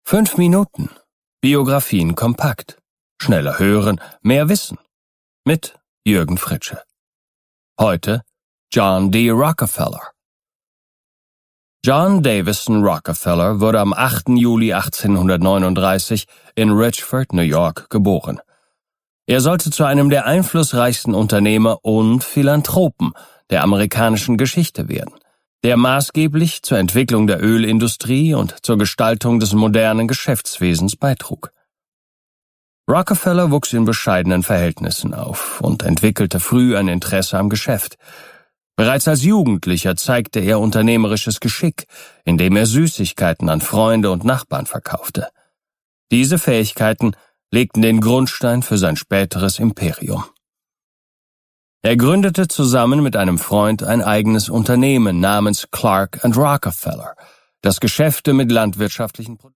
5 Minuten. Biografien kompakt. Schneller hören, mehr wissen. Mit Jürgen Fritsche. Heute John D. Rockefeller. John Davison Rockefeller wurde am 8. Juli 1839 in Richford, New York, geboren. Er sollte zu einem der einflussreichsten Unternehmer und Philanthropen der amerikanischen Geschichte werden, der maßgeblich zur Entwicklung der Ölindustrie und zur Gestaltung des modernen Geschäftswesens beitrug. Rockefeller wuchs in bescheidenen Verhältnissen auf und entwickelte früh ein Interesse am Geschäft. Bereits als Jugendlicher zeigte er unternehmerisches Geschick, indem er Süßigkeiten an Freunde und Nachbarn verkaufte. Diese Fähigkeiten legten den Grundstein für sein späteres Imperium. Er gründete zusammen mit einem Freund ein eigenes Unternehmen namens Clark & Rockefeller, das Geschäfte mit landwirtschaftlichen Produkten